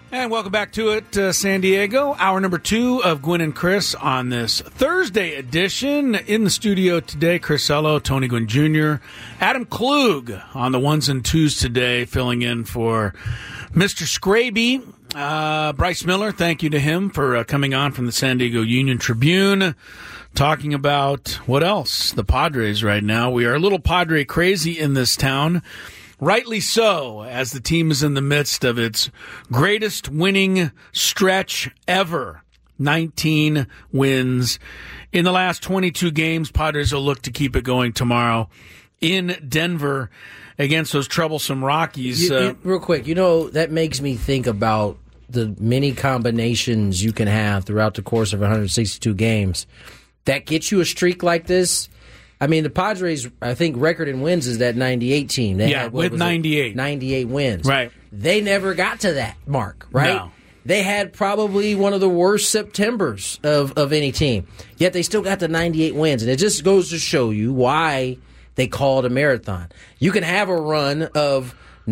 And welcome back to it, San Diego. Hour number 2 of Gwynn and Chris on this Thursday edition. In the studio today, Chris Ello, Tony Gwynn Jr., Adam Klug on the ones and twos today, filling in for Mr. Scraby. Bryce Miller, thank you to him for coming on from the San Diego Union Tribune, talking about, what else? The Padres right now. We are a little Padre crazy in this town. Rightly so, as the team is in the midst of its greatest winning stretch ever. 19 wins. In the last 22 games, Padres will look to keep it going tomorrow in Denver against those troublesome Rockies. Real quick, that makes me think about the many combinations you can have throughout the course of 162 games that get you a streak like this. I mean, the Padres, I think, record in wins is that 98 team. They had, with 98. 98 wins. Right. They never got to that mark, right? No. They had probably one of the worst Septembers of any team, yet they still got the 98 wins. And it just goes to show you why they call it a marathon. You can have a run of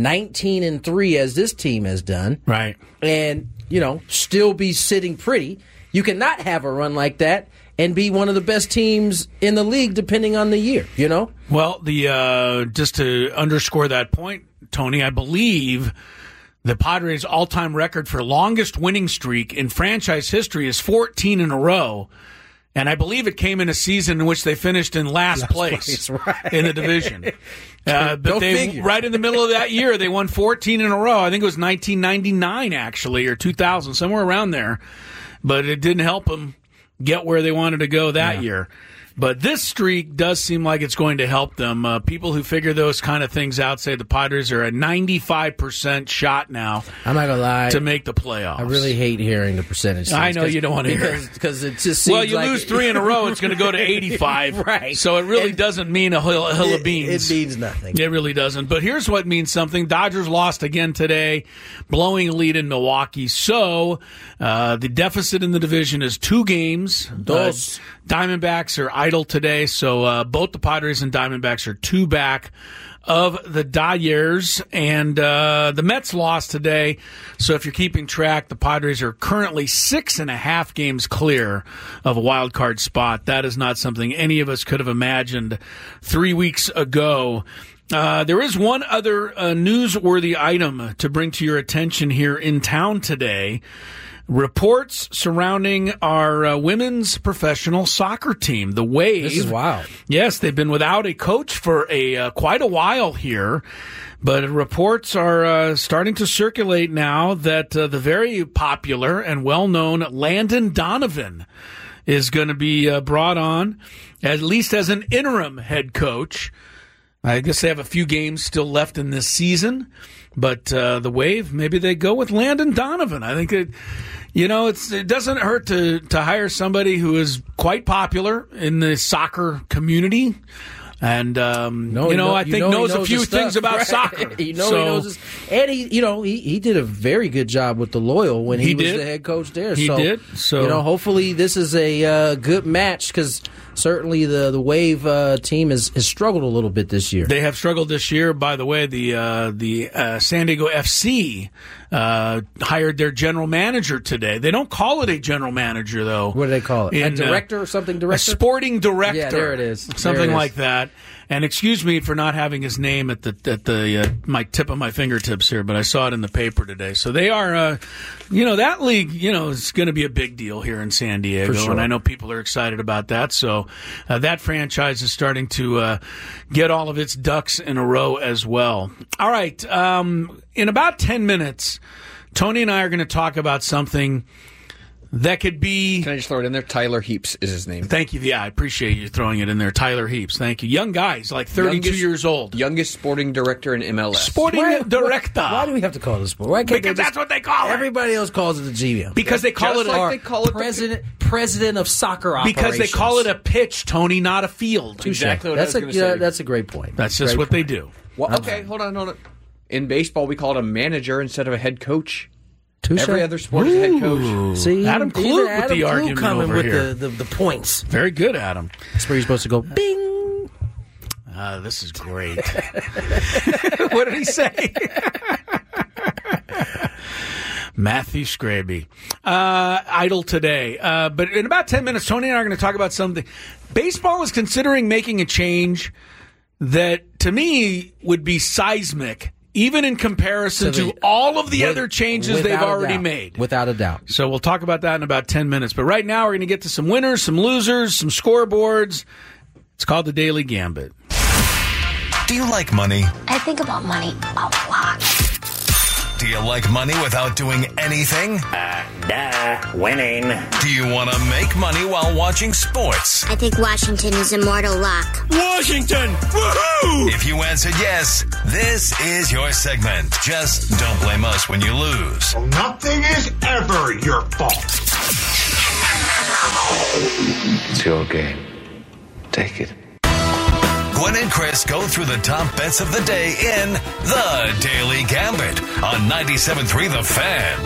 19-3 as this team has done. Right. And, still be sitting pretty. You cannot have a run like that and be one of the best teams in the league, depending on the year, Well, just to underscore that point, Tony, I believe the Padres' all-time record for longest winning streak in franchise history is 14 in a row. And I believe it came in a season in which they finished in last place right. in the division. But right in the middle of that year, they won 14 in a row. I think it was 1999, actually, or 2000, somewhere around there. But it didn't help them get where they wanted to go that year. But this streak does seem like it's going to help them. People who figure those kind of things out say the Padres are a 95% shot now. I'm not going to lie. To make the playoffs. I really hate hearing the percentage. I know you don't want to hear it. Because it just seems you lose 3 in a row, it's going to go to 85. Right. So it really doesn't mean a hill of beans. It means nothing. It really doesn't. But here's what means something. Dodgers lost again today, blowing a lead in Milwaukee. So the deficit in the division is 2 games. Diamondbacks are idle today, so both the Padres and Diamondbacks are 2 back of the Dodgers, and the Mets lost today. So if you're keeping track, the Padres are currently 6.5 games clear of a wild card spot. That is not something any of us could have imagined 3 weeks ago. There is one other newsworthy item to bring to your attention here in town today. Reports surrounding our women's professional soccer team, the Wave. This is wild. Yes, they've been without a coach for quite a while here, but reports are starting to circulate now that the very popular and well-known Landon Donovan is going to be brought on, at least as an interim head coach. I guess they have a few games still left in this season, but the Wave, maybe they go with Landon Donovan. I think it doesn't hurt to hire somebody who is quite popular in the soccer community. And, I think knows a few things about soccer. He knows his, and he did a very good job with the Loyal when he was the head coach there. He did. So, hopefully this is a good match, because certainly the Wave team has struggled a little bit this year. They have struggled this year. By the way, the San Diego FC hired their general manager today. They don't call it a general manager, though. What do they call it? A director or something? Director? A sporting director. Yeah, there it is. Something like that. And excuse me for not having his name at my tip of my fingertips here, but I saw it in the paper today. So they are, that league, is going to be a big deal here in San Diego, For sure. And I know people are excited about that. So that franchise is starting to get all of its ducks in a row as well. All right, in about 10 minutes, Tony and I are going to talk about something that could be... Can I just throw it in there? Tyler Heaps is his name. Thank you. Yeah, I appreciate you throwing it in there. Tyler Heaps. Thank you. Young guy. He's like 32 years old. Youngest sporting director in MLS. Sporting director. Why do we have to call it a sport? Why can't because that's what they call it. Everybody else calls it a GM. Because they call it president of soccer operations. Because they call it a pitch, Tony, not a field. Exactly what I was going to say. That's a great point. That's just what they do. Well, okay, hold on. In baseball, we call it a manager instead of a head coach. Touché. Every other sport is a head coach. See, Adam Klug with the argument coming over with here. The points. Very good, Adam. That's where you're supposed to go. Bing. This is great. What did he say? Matthew Scraby. Idle today. But in about 10 minutes, Tony and I are going to talk about something. Baseball is considering making a change that, to me, would be seismic, even in comparison to all of the other changes they've already made. Without a doubt. So we'll talk about that in about 10 minutes. But right now, we're going to get to some winners, some losers, some scoreboards. It's called the Daily Gambit. Do you like money? I think about money a lot. Do you like money without doing anything? Winning. Do you want to make money while watching sports? I think Washington is immortal luck. Washington! Woohoo! If you answered yes, this is your segment. Just don't blame us when you lose. Nothing is ever your fault. It's your game. Take it. Gwen and Chris go through the top bets of the day in The Daily Gambit on 97.3 The Fan.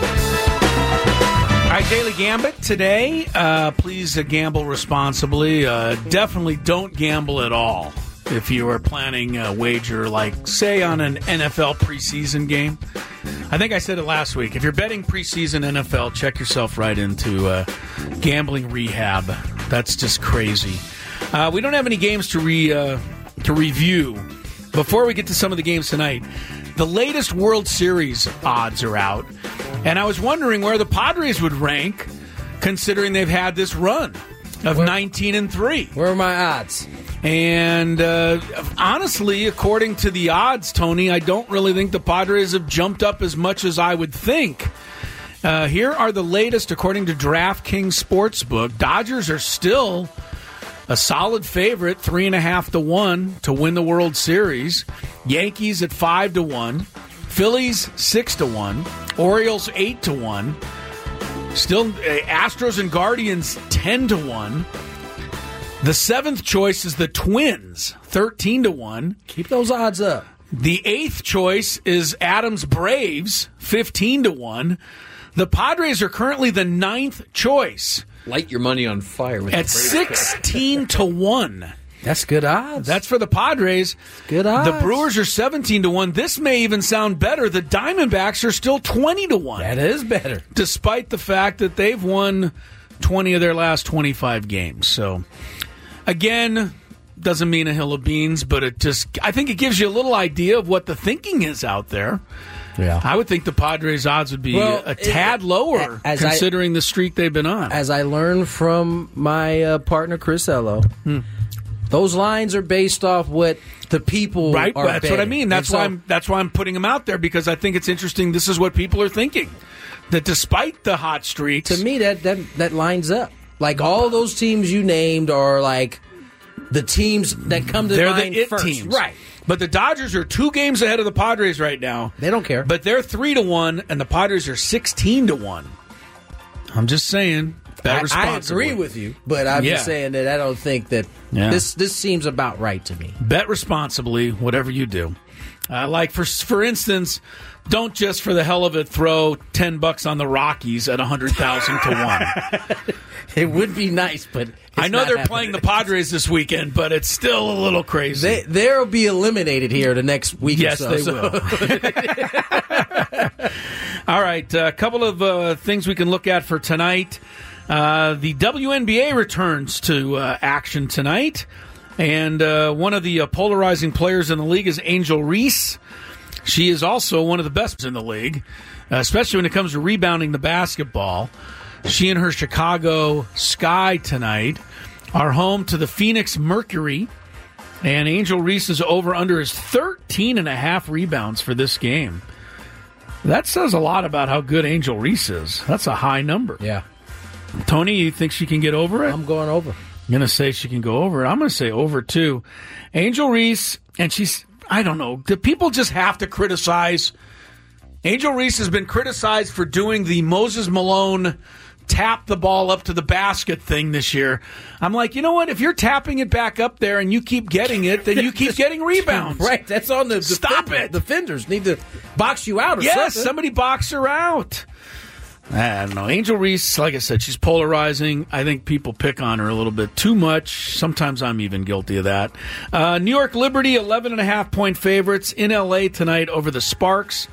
All right, Daily Gambit today. Please gamble responsibly. Definitely don't gamble at all if you are planning a wager, like, say, on an NFL preseason game. I think I said it last week. If you're betting preseason NFL, check yourself right into gambling rehab. That's just crazy. We don't have any games to review. Before we get to some of the games tonight, the latest World Series odds are out, and I was wondering where the Padres would rank, considering they've had this run of 19-3. Where are my odds? And honestly, according to the odds, Tony, I don't really think the Padres have jumped up as much as I would think. Here are the latest, according to DraftKings Sportsbook. Dodgers are still a solid favorite, 3.5-1 to win the World Series. Yankees at 5-1. Phillies 6-1. Orioles 8-1. Still, Astros and Guardians 10-1. The seventh choice is the Twins, 13-1. Keep those odds up. The eighth choice is Adams Braves, 15-1. The Padres are currently the ninth choice. Light your money on fire with At the Braves. 16-1. That's good odds. That's for the Padres. Good odds. The Brewers are 17-1. This may even sound better. The Diamondbacks are still 20-1. That is better. Despite the fact that they've won 20 of their last 25 games. So, again, doesn't mean a hill of beans, but I think it gives you a little idea of what the thinking is out there. Yeah, I would think the Padres' odds would be a tad lower, considering the streak they've been on. As I learned from my partner, Chris Ello, those lines are based off what the people right. are That's betting. what I mean. That's why I'm putting them out there, because I think it's interesting. This is what people are thinking. That despite the hot streaks, to me that lines up. Like all those teams you named are like the teams that come to mind the first, teams. right? But the Dodgers are 2 games ahead of the Padres right now. They don't care. But they're 3-1, and the Padres are 16-1. I'm just saying. I agree with you, but I'm just saying that I don't think that this seems about right to me. Bet responsibly, whatever you do. Like, for instance, don't just for the hell of it throw $10 on the Rockies at 100,000 to 1. It would be nice, but I know they're playing the Padres this weekend, but it's still a little crazy. They'll be eliminated here the next week or so. Yes, they will. All right, a couple of things we can look at for tonight. The WNBA returns to action tonight, and one of the polarizing players in the league is Angel Reese. She is also one of the best in the league, especially when it comes to rebounding the basketball. She and her Chicago Sky tonight are home to the Phoenix Mercury, and Angel Reese's over-under is 13.5 rebounds for this game. That says a lot about how good Angel Reese is. That's a high number. Yeah. Tony, you think she can get over it? I'm going over. I'm going to say she can go over it. I'm going to say over, too. Angel Reese, and she's, I don't know, do people just have to criticize? Angel Reese has been criticized for doing the Moses Malone tap the ball up to the basket thing this year. I'm like, you know what? If you're tapping it back up there and you keep getting it, then you keep getting rebounds. Right. That's on the Stop it. Defenders need to box you out or something. Yes, somebody box her out. I don't know. Angel Reese, like I said, she's polarizing. I think people pick on her a little bit too much. Sometimes I'm even guilty of that. New York Liberty, 11.5-point favorites in L.A. tonight over the Sparks.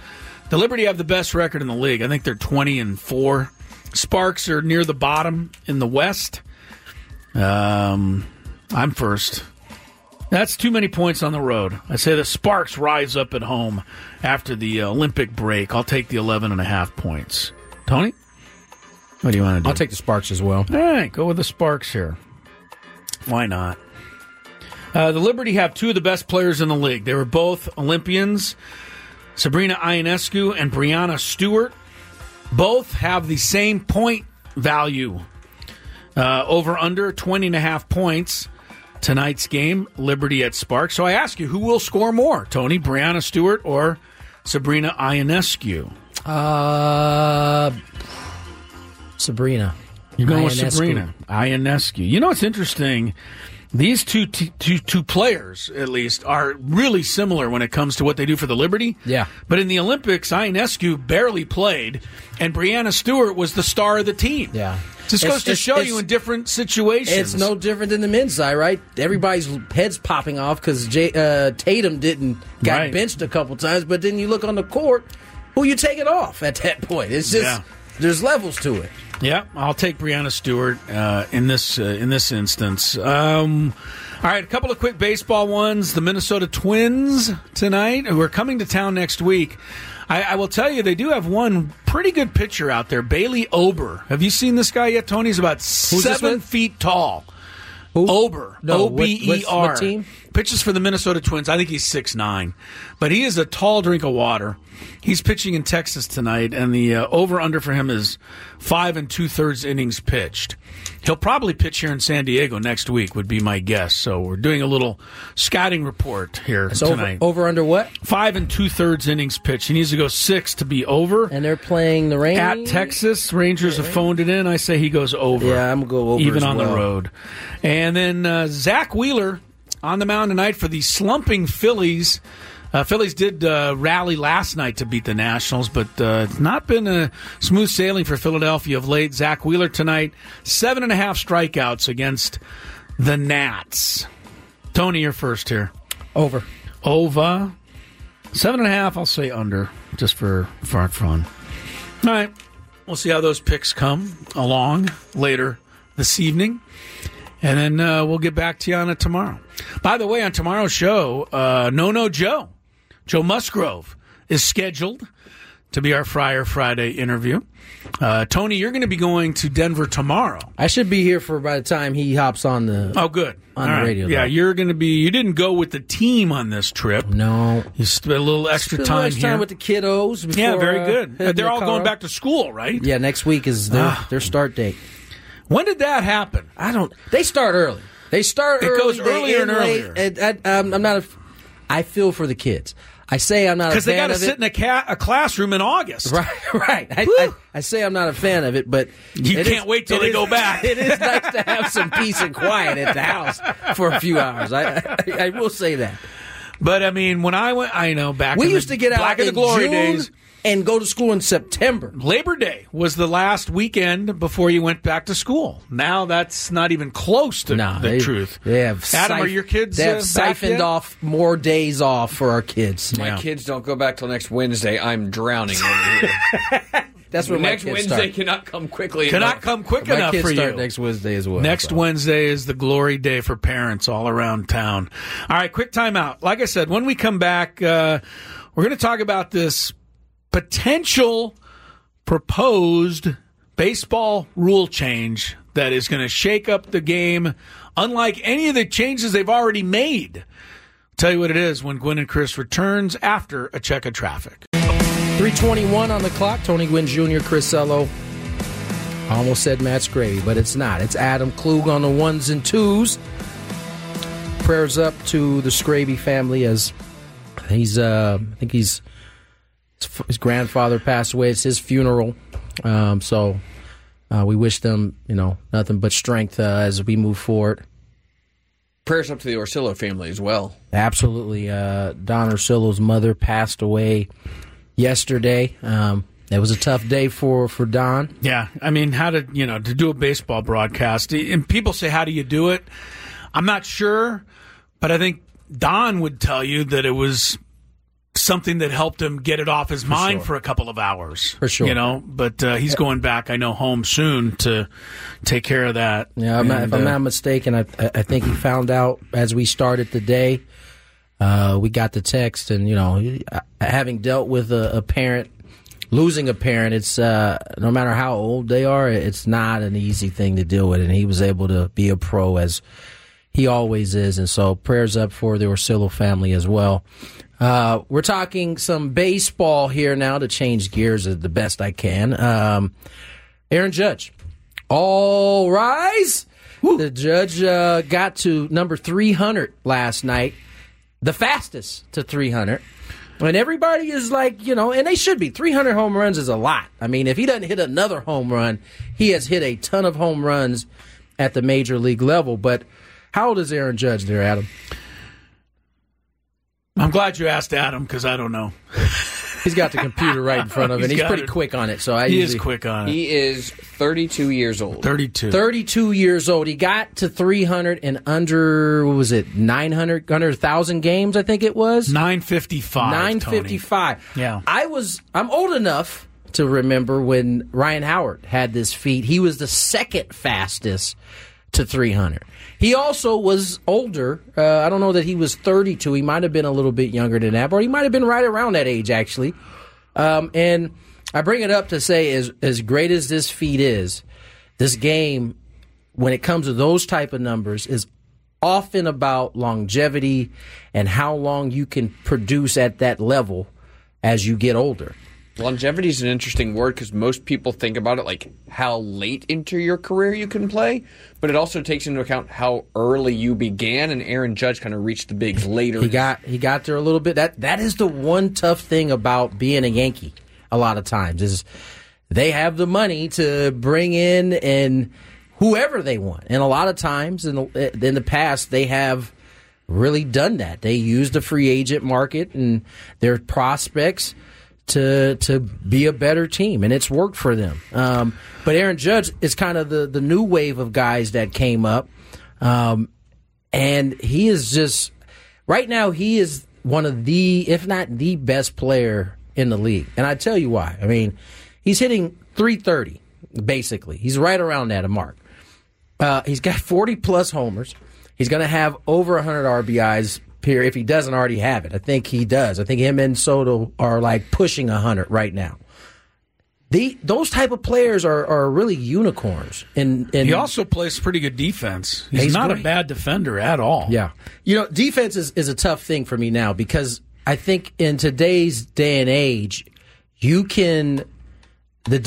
The Liberty have the best record in the league. I think they're 20-4. Sparks are near the bottom in the West. I'm first. That's too many points on the road. I say the Sparks rise up at home after the Olympic break. I'll take the 11.5 points. Tony? What do you want to do? I'll take the Sparks as well. All right, go with the Sparks here. Why not? The Liberty have two of the best players in the league. They were both Olympians, Sabrina Ionescu and Brianna Stewart. Both have the same point value. Over under 20.5 points. Tonight's game, Liberty at Sparks. So I ask you, who will score more? Tony, Brianna Stewart, or Sabrina Ionescu? Sabrina. You're going with Ionescu. Sabrina Ionescu. You know what's interesting? These two players, at least, are really similar when it comes to what they do for the Liberty. Yeah. But in the Olympics, Ionescu barely played, and Brianna Stewart was the star of the team. Yeah. Just goes to show you in different situations. It's no different than the men's side, right? Everybody's head's popping off because Tatum got benched a couple times, but then you look on the court, who you take it off at that point? It's just there's levels to it. Yeah, I'll take Brianna Stewart in this instance. All right, a couple of quick baseball ones. The Minnesota Twins tonight, who are coming to town next week. I will tell you, they do have one pretty good pitcher out there, Bailey Ober. Have you seen this guy yet, Tony? He's about 7 feet tall. Who? Ober. No, O-B-E-R. what team? Pitches for the Minnesota Twins. I think he's 6'9". But he is a tall drink of water. He's pitching in Texas tonight, and the over-under for him is 5 2/3 innings pitched. He'll probably pitch here in San Diego next week, would be my guess. So we're doing a little scouting report here tonight. Over under what? 5 2/3 innings pitched. He needs to go 6 to be over. And they're playing the Rangers? At Texas. Rangers have phoned it in. I say he goes over. Yeah, I'm going to go over even as on well. the road. And then Zach Wheeler on the mound tonight for the slumping Phillies. Phillies did rally last night to beat the Nationals, but it's not been smooth sailing for Philadelphia of late. Zach Wheeler tonight, 7.5 strikeouts against the Nats. Tony, you're first here. Over. 7.5, I'll say under, just for fun. All right, we'll see how those picks come along later this evening. And then we'll get back to you on it tomorrow. By the way, on tomorrow's show, No Joe Musgrove is scheduled to be our Friar Friday interview. Tony, you're going to be going to Denver tomorrow. I should be here for by the time he hops on the good on the radio. Yeah, though. you're going to be. You didn't go with the team on this trip. No, you spent a little extra time here with the kiddos. Before, yeah, very good. They're all Colorado. going back to school, right? Yeah, next week is their start date. When did that happen? They start early. They start early. It goes earlier and earlier. I'm not. I feel for the kids. I say I'm not a fan of it. Because they got to sit in a classroom in August. Right. I say I'm not a fan of it, but you can't wait till they go back. It is nice to have some peace and quiet at the house for a few hours. I will say that. But, I mean, when I went, I know, back we in used to get out in the glory June days. And go to school in September. Labor Day was the last weekend before you went back to school. Now that's not even close to the truth. They have Adam, are your kids They have back siphoned yet? off more days off for our kids. My kids don't go back till next Wednesday. I'm drowning over here. That's when next my kids Wednesday start. cannot come quickly. Cannot come quick My enough kids for start you. next Wednesday as well. Next Wednesday is the glory day for parents all around town. All right, quick timeout. Like I said, when we come back, we're going to talk about this potential proposed baseball rule change that is going to shake up the game unlike any of the changes they've already made. I'll tell you what it is when Gwynn and Chris returns after a check of traffic. 3:21 on the clock. Tony Gwynn Jr., Chris Ello. I almost said Matt Scravy, but it's not. It's Adam Klug on the ones and twos. Prayers up to the Scravy family as he's, I think his grandfather passed away. It's his funeral. So we wish them, nothing but strength as we move forward. Prayers up to the Orsillo family as well. Absolutely. Don Orsillo's mother passed away yesterday. It was a tough day for Don. Yeah, I mean, to do a baseball broadcast, and people say, how do you do it? I'm not sure, but I think Don would tell you that it was something that helped him get it off his mind sure. for a couple of hours. For sure. You know, but he's going back, I know, home soon to take care of that. Yeah, if I'm not mistaken, I think he found out as we started the day. We got the text, and, you know, having dealt with a parent, losing a parent, it's no matter how old they are, it's not an easy thing to deal with. And he was able to be a pro, as he always is. And so prayers up for the Orsillo family as well. We're talking some baseball here now to change gears the best I can. Aaron Judge. All rise. Woo. The Judge got to number 300 last night, the fastest to 300. And everybody is like, you know, and they should be. 300 home runs is a lot. I mean, if he doesn't hit another home run, he has hit a ton of home runs at the major league level. But how old is Aaron Judge there, Adam? I'm glad you asked Adam, because I don't know. He's got the computer right in front of him, and he's pretty quick on it. So he is quick on it. He is 32 years old. 32 years old. He got to 300 in under, what was it, 900, under 1,000 games, I think it was? 955. 955. Tony. Yeah. I'm old enough to remember when Ryan Howard had this feat. He was the second fastest to 300. He also was older. I don't know that he was 32. He might have been a little bit younger than that, or he might have been right around that age, actually. And I bring it up to say, as great as this feat is, this game, when it comes to those type of numbers, is often about longevity and how long you can produce at that level as you get older. Longevity is an interesting word, because most people think about it like how late into your career you can play, but it also takes into account how early you began, and Aaron Judge kind of reached the bigs later. He got there a little bit. That is the one tough thing about being a Yankee a lot of times, is they have the money to bring in and whoever they want. And a lot of times in the past, they have really done that. They use the free agent market and their prospects to be a better team, and it's worked for them. But Aaron Judge is kind of the new wave of guys that came up, and he is just, right now, he is one of the, if not the best player in the league. And I tell you why. I mean, he's hitting 330, basically. He's right around that mark. He's got 40-plus homers. He's going to have over 100 RBIs here if he doesn't already have it. I think he does. I think him and Soto are like pushing 100 right now. Those type of players are really unicorns. And he also plays pretty good defense. He's not great. A bad defender at all. Yeah. You know, defense is a tough thing for me now, because I think in today's day and age, you can the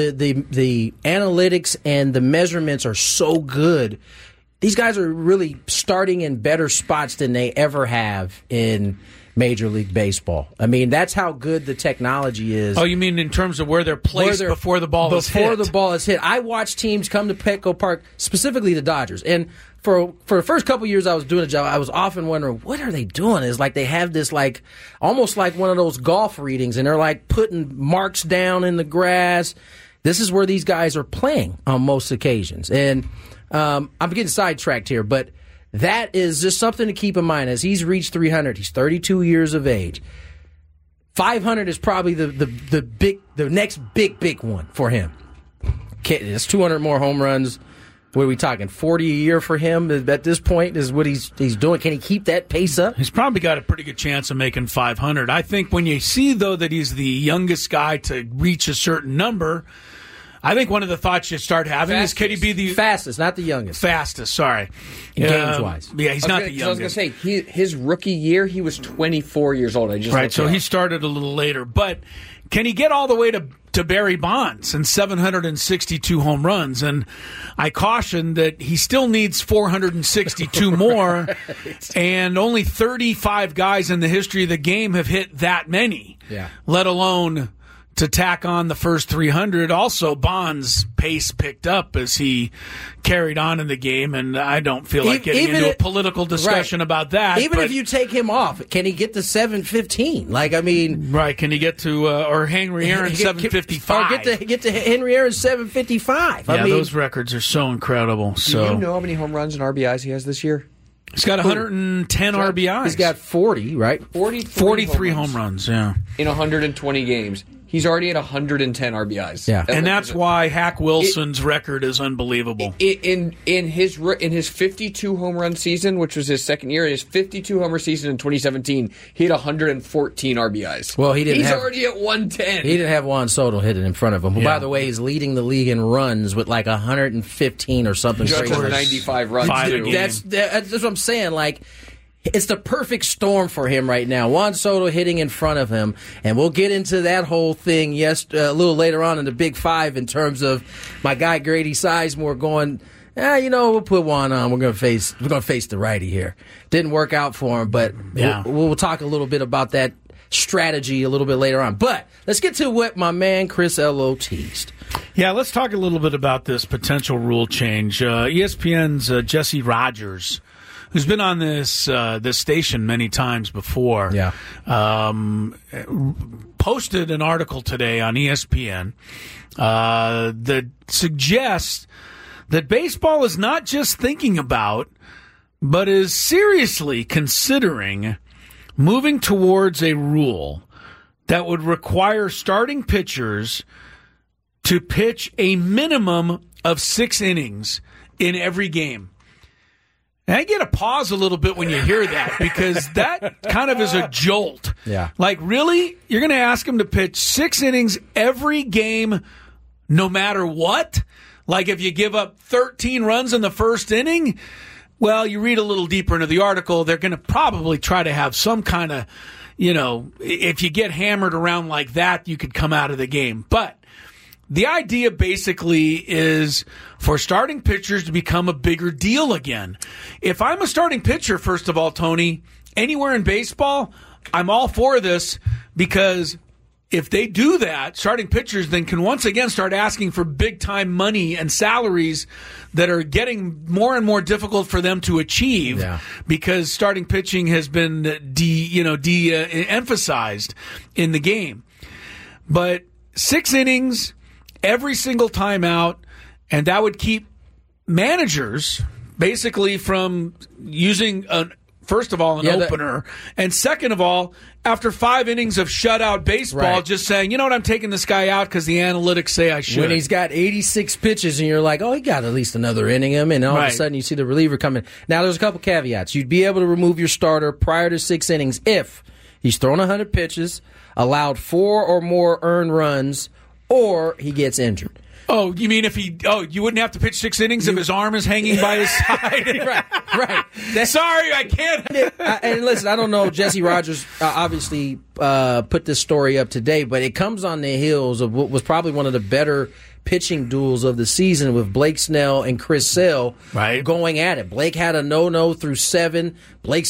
analytics and the measurements are so good. These guys are really starting in better spots than they ever have in Major League Baseball. I mean, that's how good the technology is. Oh, you mean in terms of where they're placed before the ball is hit? Before the ball is hit. I watch teams come to Petco Park, specifically the Dodgers. And for the first couple years I was doing a job, I was often wondering, what are they doing? It's like they have this, like, almost like one of those golf readings, and they're like putting marks down in the grass. This is where these guys are playing on most occasions. And I'm getting sidetracked here, but that is just something to keep in mind. As he's reached 300, he's 32 years of age. 500 is probably the next big one for him. It's 200 more home runs. What are we talking? 40 a year for him at this point is what he's doing. Can he keep that pace up? He's probably got a pretty good chance of making 500. I think when you see, though, that he's the youngest guy to reach a certain number, I think one of the thoughts you start having is, could he be the fastest, not the youngest? Fastest, sorry. Games-wise. Yeah, he's not the youngest. I was going to say, his rookie year, he was 24 years old. Right, so he started a little later. But can he get all the way to Barry Bonds and 762 home runs? And I caution that he still needs 462 more, and only 35 guys in the history of the game have hit that many, let alone to tack on the first 300. Also, Bonds' pace picked up as he carried on in the game, and I don't feel like getting into a political discussion about that. Even if you take him off, can he get to 715? Like, I mean... Right, can he get to, or Henry Aaron 755? Or get to Henry Aaron 755. Yeah, those records are so incredible. Do you know how many home runs and RBIs he has this year? He's got 110 RBIs. He's got 40, right? 43 home runs, yeah. In 120 games. He's already at 110 RBIs. Yeah. And that's why Hack Wilson's record is unbelievable. In his 52 home run season, which was his second year, in his 52 homer season in 2017, he had 114 RBIs. Well, he's already at 110. He didn't have Juan Soto hitting in front of him. Who, by the way, he's leading the league in runs with like 115 or something Just crazy. 95 runs. That's what I'm saying. Like, it's the perfect storm for him right now. Juan Soto hitting in front of him, and we'll get into that whole thing a little later on in the Big Five in terms of my guy Grady Sizemore going, we'll put Juan on. We're gonna face the righty here. Didn't work out for him, but we'll talk a little bit about that strategy a little bit later on. But let's get to what my man Chris Ello teased. Yeah, let's talk a little bit about this potential rule change. ESPN's Jesse Rogers, who's been on this station many times before, posted an article today on ESPN that suggests that baseball is not just thinking about, but is seriously considering moving towards a rule that would require starting pitchers to pitch a minimum of 6 innings in every game. And I get a pause a little bit when you hear that, because that kind of is a jolt. Yeah. Like, really? You're going to ask him to pitch 6 innings every game, no matter what? Like, if you give up 13 runs in the first inning? Well, you read a little deeper into the article, they're going to probably try to have some kind of, if you get hammered around like that, you could come out of the game. But the idea basically is for starting pitchers to become a bigger deal again. If I'm a starting pitcher, first of all, Tony, anywhere in baseball, I'm all for this, because if they do that, starting pitchers then can once again start asking for big-time money and salaries that are getting more and more difficult for them to achieve, because starting pitching has been de-emphasized in the game. But 6 innings every single time out, and that would keep managers basically from using, first of all, an opener, and second of all, after 5 innings of shutout baseball, just saying, you know what, I'm taking this guy out because the analytics say I should. When he's got 86 pitches and you're like, oh, he got at least another inning him, and all of a sudden you see the reliever coming. Now, there's a couple caveats. You'd be able to remove your starter prior to 6 innings if he's thrown 100 pitches, allowed 4 or more earned runs, or he gets injured. Oh, you mean if you wouldn't have to pitch 6 innings if his arm is hanging by his side? Right. Sorry, I can't. And listen, I don't know. Jesse Rogers obviously put this story up today, but it comes on the heels of what was probably one of the better pitching duels of the season with Blake Snell and Chris Sale going at it. Blake had a no through 7. Chris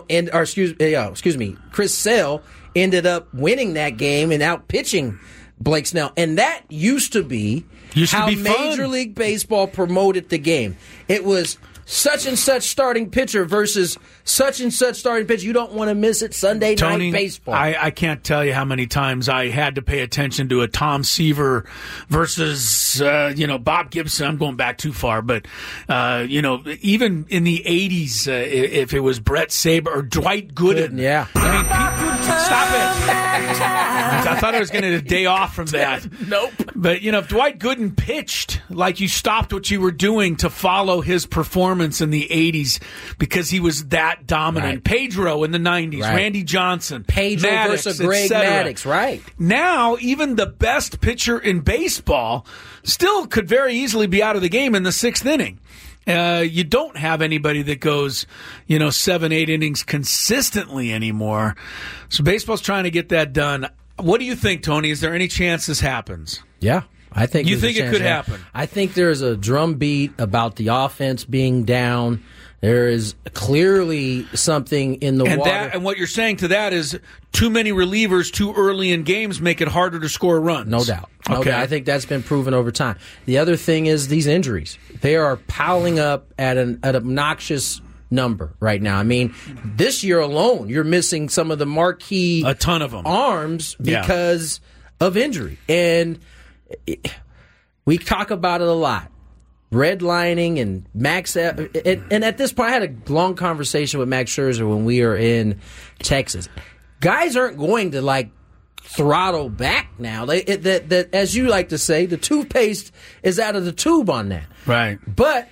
Sale ended up winning that game and out pitching Blake Snell. And that used to be how Major League Baseball promoted the game. It was such and such starting pitcher versus such and such starting pitcher. You don't want to miss it. Sunday Tony, night baseball. I can't tell you how many times I had to pay attention to a Tom Seaver versus Bob Gibson. I'm going back too far, but even in the 80s, if it was Brett Saber or Dwight Gooden. Yeah. I mean, stop it. I thought I was going to get a day off from that. Nope. But, if Dwight Gooden pitched, like, you stopped what you were doing to follow his performance in the 80s because he was that dominant. Right. Pedro in the 90s, Randy Johnson, Pedro Maddox, versus Greg Maddox, right. Now, even the best pitcher in baseball still could very easily be out of the game in the 6th inning. You don't have anybody that goes, 7-8 innings consistently anymore. So baseball's trying to get that done. What do you think, Tony? Is there any chance this happens? Yeah, I think you think it could happen. I think there's a drumbeat about the offense being down. There is clearly something in the water. And what you're saying to that is too many relievers too early in games make it harder to score runs. No doubt. Okay. I think that's been proven over time. The other thing is these injuries. They are piling up at an obnoxious number right now. I mean, this year alone, you're missing some of the marquee a ton of them arms because of injury. And we talk about it a lot. redlining and Max. And at this point, I had a long conversation with Max Scherzer when we were in Texas. Guys aren't going to like throttle back now. That as you like to say, the toothpaste is out of the tube on that. Right. But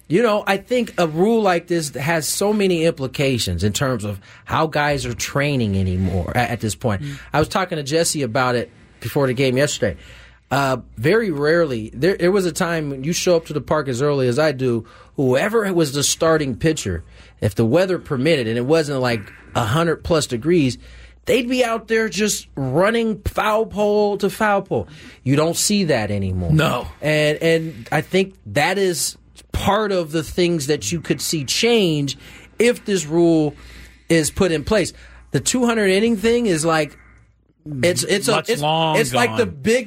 I think a rule like this has so many implications in terms of how guys are training anymore at this point. I was talking to Jesse about it before the game yesterday. Very rarely, there was a time when you show up to the park as early as I do, whoever was the starting pitcher, if the weather permitted and it wasn't like 100+ degrees, they'd be out there just running foul pole to foul pole. You don't see that anymore. No. And I think that is part of the things that you could see change if this rule is put in place. The 200 inning thing is like it's like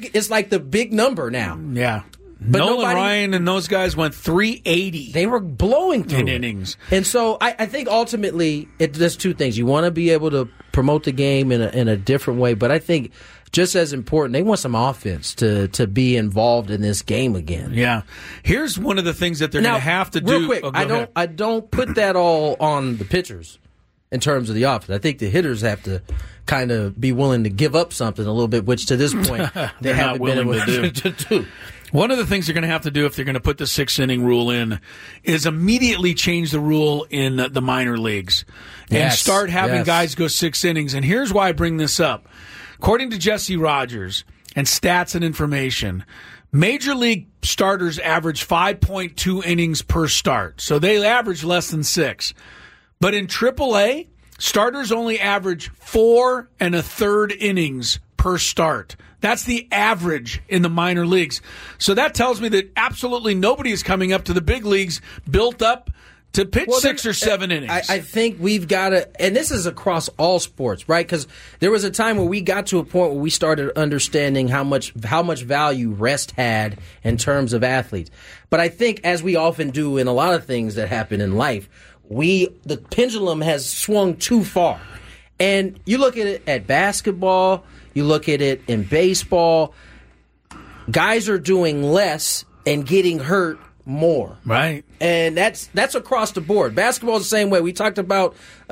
the big number now. Yeah. But Nolan Ryan and those guys went 380. They were blowing through in innings. And so I think ultimately there's two things. You want to be able to promote the game in a different way, but I think just as important, they want some offense to be involved in this game again. Yeah. Here's one of the things that they're going to have to do. Real quick, I don't put that all on the pitchers in terms of the offense. I think the hitters have to kind of be willing to give up something a little bit, which to this point they haven't been able to do. One of the things they're going to have to do if they're going to put the 6-inning rule in is immediately change the rule in the minor leagues and start having guys go 6 innings. And here's why I bring this up. According to Jesse Rogers and Stats and Information, Major League starters average 5.2 innings per start. So they average less than 6. But in AAA, starters only average 4 1/3 innings per start. That's the average in the minor leagues. So that tells me that absolutely nobody is coming up to the big leagues built up to pitch 6 or 7 innings. I think we've got to, and this is across all sports, right? Because there was a time where we got to a point where we started understanding how much value rest had in terms of athletes. But I think, as we often do in a lot of things that happen in life, the pendulum has swung too far. And you look at it at basketball, you look at it in baseball, guys are doing less and getting hurt more. Right. And that's across the board. Basketball is the same way. We talked about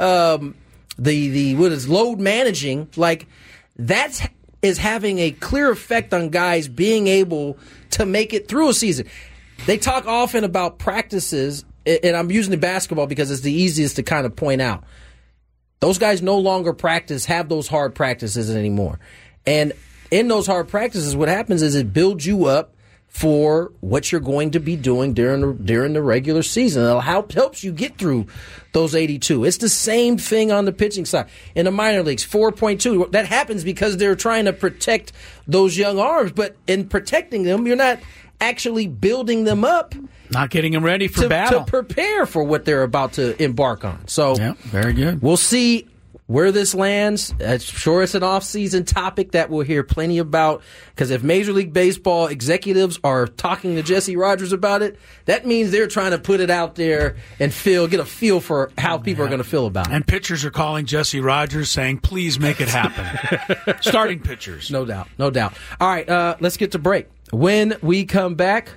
the what is load managing. Like, that is having a clear effect on guys being able to make it through a season. They talk often about practices, and I'm using the basketball because it's the easiest to kind of point out. Those guys no longer have those hard practices anymore. And in those hard practices, what happens is it builds you up for what you're going to be doing during the regular season. It helps you get through those 82. It's the same thing on the pitching side. In the minor leagues, 4.2. That happens because they're trying to protect those young arms. But in protecting them, you're not actually building them up. Not getting them ready for battle. To prepare for what they're about to embark on. So, yeah, very good. We'll see where this lands. I'm sure it's an off-season topic that we'll hear plenty about, because if Major League Baseball executives are talking to Jesse Rogers about it, that means they're trying to put it out there and get a feel for how people are going to feel about it. And pitchers are calling Jesse Rogers saying, please make it happen. Starting pitchers. No doubt. All right, let's get to break. When we come back,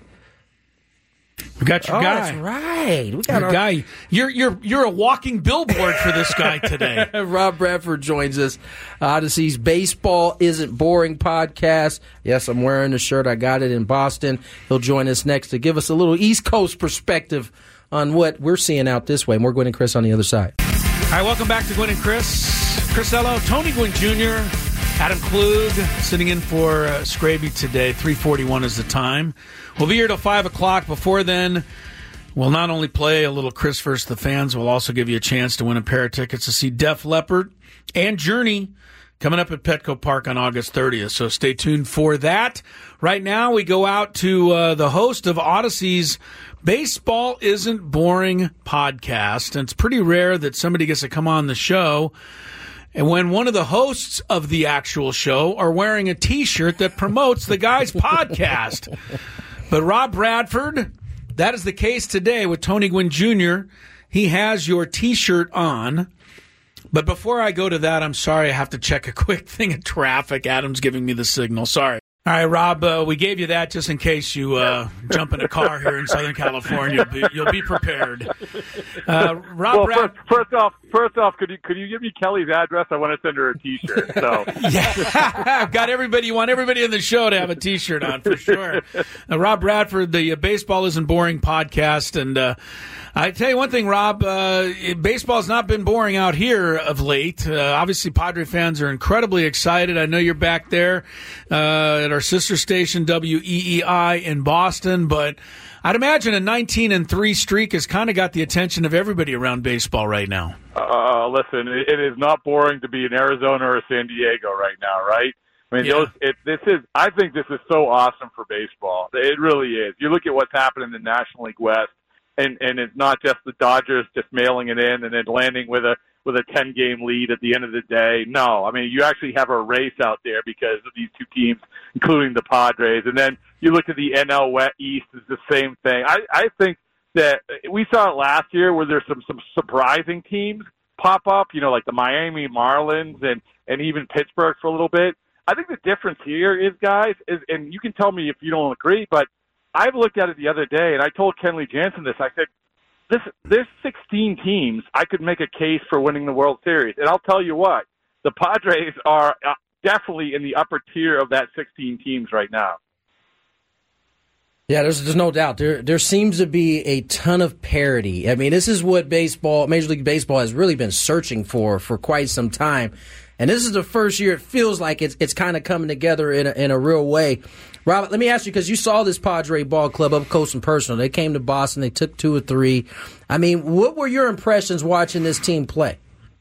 we got your guy. That's right. We got our guy. You're a walking billboard for this guy today. Rob Bradford joins us. Odyssey's Baseball Isn't Boring podcast. Yes, I'm wearing the shirt. I got it in Boston. He'll join us next to give us a little East Coast perspective on what we're seeing out this way. More Gwynn and Chris on the other side. All right, welcome back to Gwynn and Chris. Chris Ello, Tony Gwynn Jr., Adam Klug sitting in for Scraby today. 3:41 is the time. We'll be here till 5 o'clock. Before then, we'll not only play a little Chris versus the Fans, we'll also give you a chance to win a pair of tickets to see Def Leppard and Journey coming up at Petco Park on August 30th. So stay tuned for that. Right now, we go out to the host of Odyssey's Baseball Isn't Boring podcast. And it's pretty rare that somebody gets to come on the show and when one of the hosts of the actual show are wearing a T-shirt that promotes the guy's podcast. But Rob Bradford, that is the case today with Tony Gwynn Jr. He has your T-shirt on. But before I go to that, I'm sorry, I have to check a quick thing of traffic. Adam's giving me the signal. Sorry. All right, Rob, we gave you that just in case you jump in a car here in Southern California. You'll be prepared. Rob, first off, could you give me Kelly's address? I want to send her a T-shirt. So yeah, I've got everybody. You want everybody in the show to have a T-shirt on for sure. Rob Bradford, the Baseball Isn't Boring podcast, and I tell you one thing, Rob, baseball's not been boring out here of late. Obviously, Padre fans are incredibly excited. I know you're back there at our sister station, WEEI in Boston, but I'd imagine a 19-3 streak has kind of got the attention of everybody around baseball right now. Listen, it is not boring to be in Arizona or San Diego right now, right? I mean, I think this is so awesome for baseball. It really is. You look at what's happened in the National League West, and it's not just the Dodgers just mailing it in and then landing with a 10-game lead at the end of the day. No, I mean, you actually have a race out there because of these two teams, including the Padres. And then you look at the NL West East, is the same thing. I think that we saw it last year where there's some surprising teams pop up, like the Miami Marlins and even Pittsburgh for a little bit. I think the difference here is, guys, and you can tell me if you don't agree, but I've looked at it the other day, and I told Kenley Jansen this. I said, there's 16 teams. I could make a case for winning the World Series. And I'll tell you what, the Padres are definitely in the upper tier of that 16 teams right now. Yeah, there's no doubt. There seems to be a ton of parity. I mean, this is what Major League Baseball has really been searching for quite some time. And this is the first year it feels like it's kind of coming together in a real way. Robert, let me ask you, because you saw this Padre ball club up close and personal. They came to Boston. They took 2 or 3. I mean, what were your impressions watching this team play?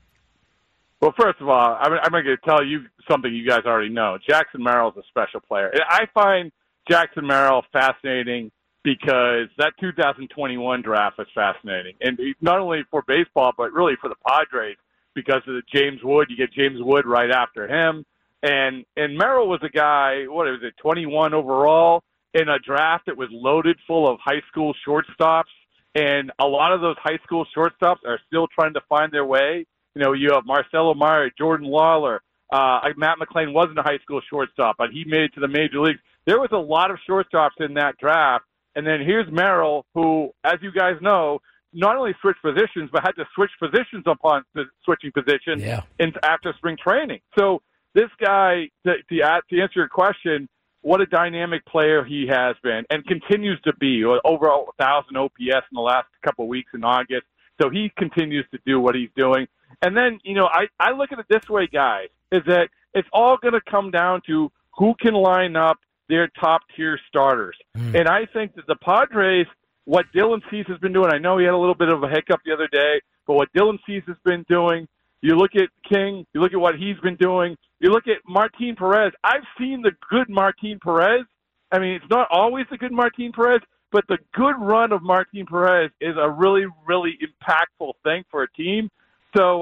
Well, first of all, I'm going to tell you something you guys already know. Jackson Merrill is a special player. I find Jackson Merrill fascinating because that 2021 draft was fascinating. And not only for baseball, but really for the Padres because of the James Wood. You get James Wood right after him. And Merrill was a guy, 21 overall in a draft that was loaded full of high school shortstops. And a lot of those high school shortstops are still trying to find their way. You have Marcelo Meyer, Jordan Lawler. Matt McClain wasn't a high school shortstop, but he made it to the major leagues. There was a lot of shortstops in that draft. And then here's Merrill, who, as you guys know, not only switched positions, but had to switch positions upon switching positions after spring training. So this guy, to answer your question, what a dynamic player he has been and continues to be. Over 1,000 OPS in the last couple of weeks in August. So he continues to do what he's doing. And then, I look at it this way, guys, is that it's all going to come down to who can line up their top-tier starters. And I think that the Padres, what Dylan Cease has been doing, I know he had a little bit of a hiccup the other day, but what Dylan Cease has been doing, you look at King, you look at what he's been doing, you look at Martin Perez. I've seen the good Martin Perez. I mean, it's not always the good Martin Perez, but the good run of Martin Perez is a really, really impactful thing for a team. So,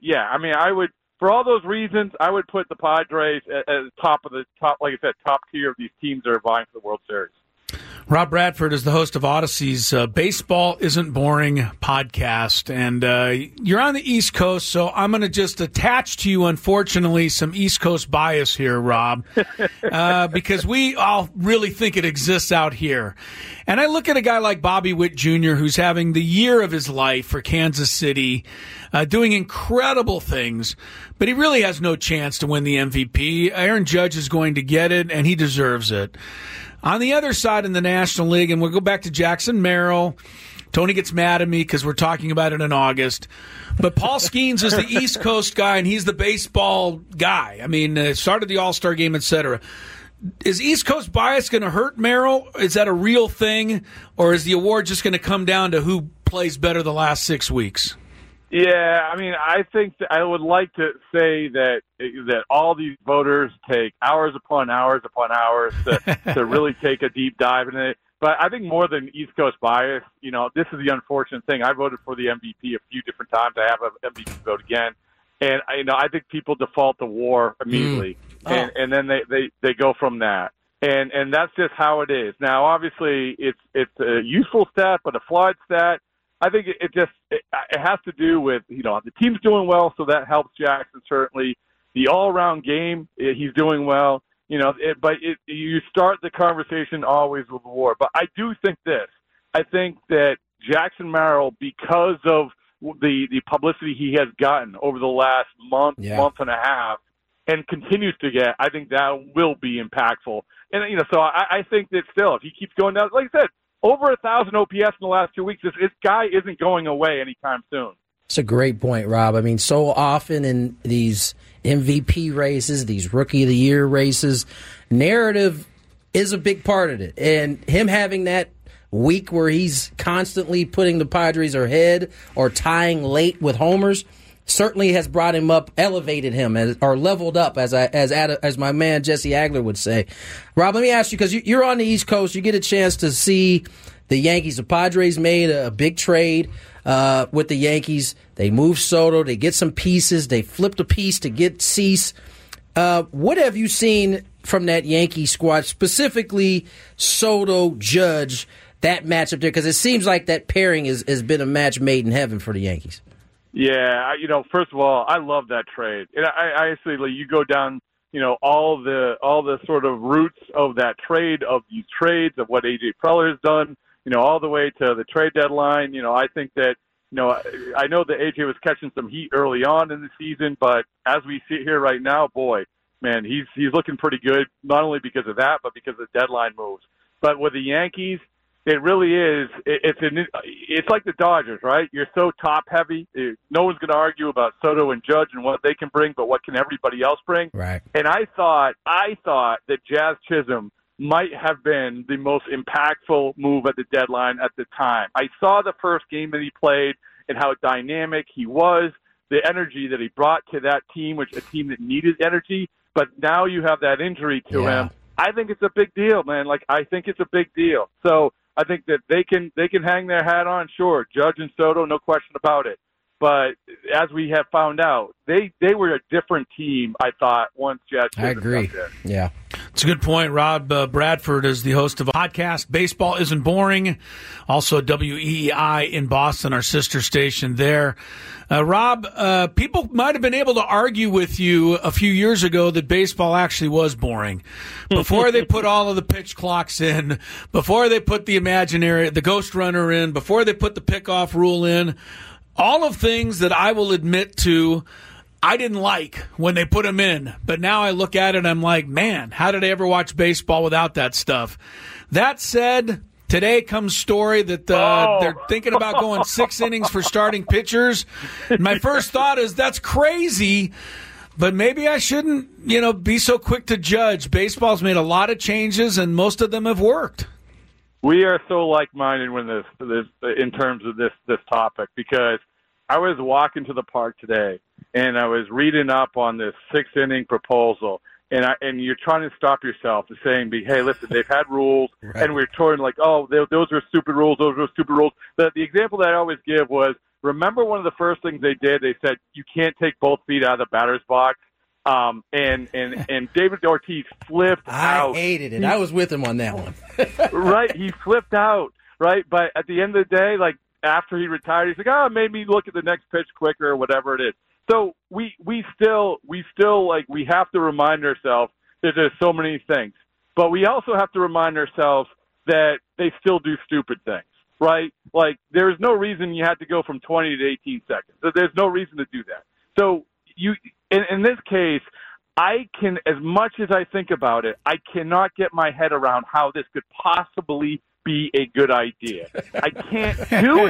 I would, for all those reasons, I would put the Padres at the top, like I said, top tier of these teams that are vying for the World Series. Rob Bradford is the host of Odyssey's Baseball Isn't Boring podcast, and you're on the East Coast, so I'm going to just attach to you, unfortunately, some East Coast bias here, Rob, because we all really think it exists out here. And I look at a guy like Bobby Witt Jr., who's having the year of his life for Kansas City, doing incredible things, but he really has no chance to win the MVP. Aaron Judge is going to get it, and he deserves it. On the other side in the National League, and we'll go back to Jackson Merrill. Tony gets mad at me because we're talking about it in August. But Paul Skeens is the East Coast guy, and he's the baseball guy. I mean, started the All-Star game, etc. Is East Coast bias going to hurt Merrill? Is that a real thing? Or is the award just going to come down to who plays better the last 6 weeks? Yeah, I mean, I think that I would like to say that all these voters take hours upon hours to really take a deep dive in it. But I think more than East Coast bias, this is the unfortunate thing. I voted for the MVP a few different times. I have an MVP vote again. And, I think people default to WAR immediately. And then they go from that. And that's just how it is. Now, obviously, it's a useful stat, but a flawed stat. I think it has to do with, the team's doing well, so that helps Jackson certainly. The all-around game, he's doing well. You start the conversation always with WAR. But I do think this. I think that Jackson Merrill, because of the publicity he has gotten over the last month and a half, and continues to get, I think that will be impactful. And, so I think that still, if he keeps going down, like I said, over 1,000 OPS in the last 2 weeks, this guy isn't going away anytime soon. It's a great point, Rob. I mean, so often in these MVP races, these Rookie of the Year races, narrative is a big part of it. And him having that week where he's constantly putting the Padres ahead or tying late with homers certainly has brought him up, elevated him, or leveled up, as my man Jesse Agler would say. Rob, let me ask you, because you're on the East Coast, you get a chance to see the Yankees. The Padres made a big trade with the Yankees. They moved Soto. They get some pieces. They flipped a piece to get Cease. What have you seen from that Yankee squad, specifically Soto, Judge, that matchup there? Because it seems like that pairing has been a match made in heaven for the Yankees. Yeah, first of all, I love that trade. And I actually, you go down, all the sort of roots of that trade, of these trades, of what A.J. Preller has done, all the way to the trade deadline. I think that, I know that A.J. was catching some heat early on in the season, but as we sit here right now, boy, man, he's looking pretty good, not only because of that, but because of the deadline moves. But with the Yankees, it really is. It's like the Dodgers, right? You're so top heavy. No one's going to argue about Soto and Judge and what they can bring, but what can everybody else bring? Right. And I thought that Jazz Chisholm might have been the most impactful move at the deadline at the time. I saw the first game that he played and how dynamic he was, the energy that he brought to that team, which a team that needed energy. But now you have that injury to him. I think it's a big deal, man. I think it's a big deal. So I think that they can hang their hat on, sure. Judge and Soto, no question about it. But as we have found out, they were a different team, I thought, once Jazz Chisholm I agree. got there. Yeah. It's a good point. Rob Bradford is the host of a podcast, Baseball Isn't Boring. Also WEEI in Boston, our sister station there. Rob, people might have been able to argue with you a few years ago that baseball actually was boring. Before they put all of the pitch clocks in, before they put the ghost runner in, before they put the pickoff rule in, all of things that I will admit to I didn't like when they put them in. But now I look at it and I'm like, man, how did I ever watch baseball without that stuff? That said, today comes story that they're thinking about going 6 innings for starting pitchers. My first thought is that's crazy, but maybe I shouldn't, be so quick to judge. Baseball's made a lot of changes, and most of them have worked. We are so like-minded when this in terms of this topic, because I was walking to the park today and I was reading up on this 6-inning proposal, and you're trying to stop yourself and saying, hey, listen, they've had rules, right. And we're touring like, those are stupid rules, The example that I always give was, remember one of the first things they did, they said, you can't take both feet out of the batter's box. And David Ortiz flipped out. I hated it. I was with him on that one. Right. He flipped out. Right. But at the end of the day, after he retired, he's like, it made me look at the next pitch quicker or whatever it is. So we still we have to remind ourselves that there's so many things, but we also have to remind ourselves that they still do stupid things. Right. There's no reason you had to go from 20 to 18 seconds. There's no reason to do that. So in this case, I can, as much as I think about it, I cannot get my head around how this could possibly be a good idea. I can't do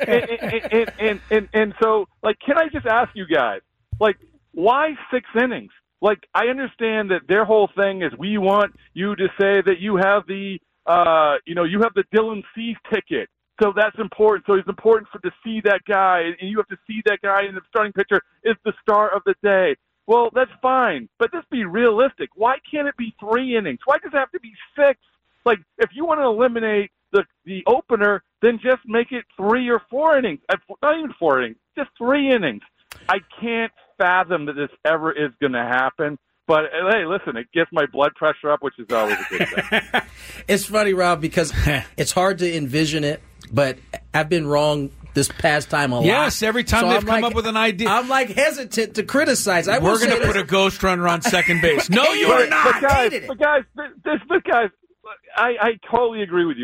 it. And so, can I just ask you guys, why 6 innings? I understand that their whole thing is we want you to say that you have the, you have the Dylan Cease ticket. So that's important. So it's important to see that guy, and you have to see that guy, and the starting pitcher is the star of the day. Well, that's fine, but let's be realistic. Why can't it be 3 innings? Why does it have to be 6? If you want to eliminate the opener, then just make it 3 or 4 innings. Not even 4 innings, just 3 innings. I can't fathom that this ever is going to happen. But, hey, listen, it gets my blood pressure up, which is always a good thing. It's funny, Rob, because it's hard to envision it, but I've been wrong this past time a lot. Yes, every time they've come up with an idea. I'm like hesitant to criticize. We're going to put a ghost runner on second base. No, you are not. But guys, I totally agree with you.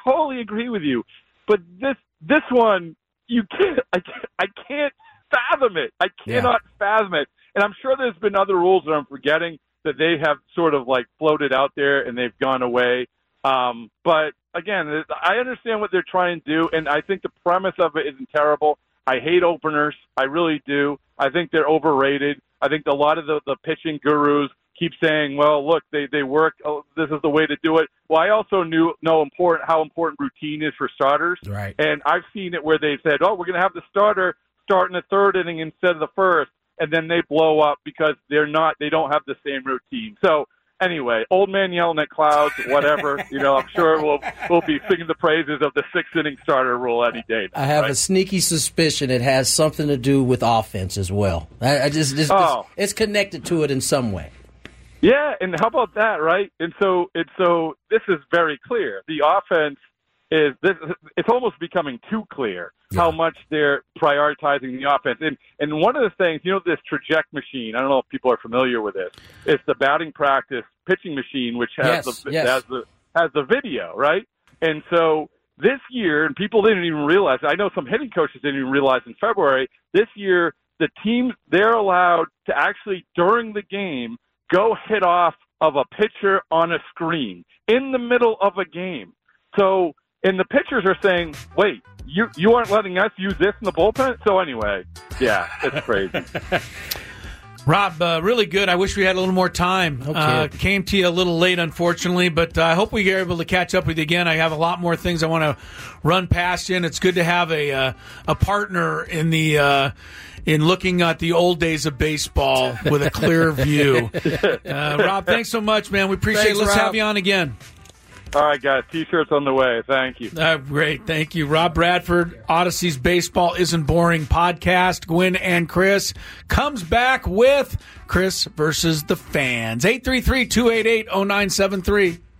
But this one, you can't. I can't fathom it. I cannot fathom it. And I'm sure there's been other rules that I'm forgetting that they have sort of like floated out there and they've gone away. But again, I understand what they're trying to do, and I think the premise of it isn't terrible. I hate openers. I really do. I think they're overrated. I think a lot of the pitching gurus keep saying, well, look, they work. Oh, this is the way to do it. Well, I also know how important routine is for starters. Right. And I've seen it where they said, oh, we're going to have the starter start in the third inning instead of the first, and then they blow up because they don't have the same routine. So anyway, old man yelling at clouds, whatever. I'm sure we'll be singing the praises of the sixth inning starter rule any day now, I have a sneaky suspicion it has something to do with offense as well. It's connected to it in some way. Yeah, and how about that, right? And so this is very clear. The offense it's almost becoming too clear how much they're prioritizing the offense. And one of the things, this Traject machine, I don't know if people are familiar with this, it's the batting practice pitching machine, which has the video, right? And so this year, and people didn't even realize, I know some hitting coaches didn't even realize in February, this year the teams, they're allowed to actually, during the game, go hit off of a pitcher on a screen in the middle of a game. So, and the pitchers are saying, wait, you aren't letting us use this in the bullpen? So anyway, yeah, it's crazy. Rob, really good. I wish we had a little more time. Okay. Came to you a little late, unfortunately, but I hope we are able to catch up with you again. I have a lot more things I want to run past you, and it's good to have a partner in the in looking at the old days of baseball with a clear view. Rob, thanks so much, man. We appreciate it. Let's have you on again. All right, guys. T-shirts on the way. Thank you. Great. Thank you. Rob Bradford, Odyssey's Baseball Isn't Boring podcast. Gwynn and Chris comes back with Chris versus the Fans. 833-288-0973.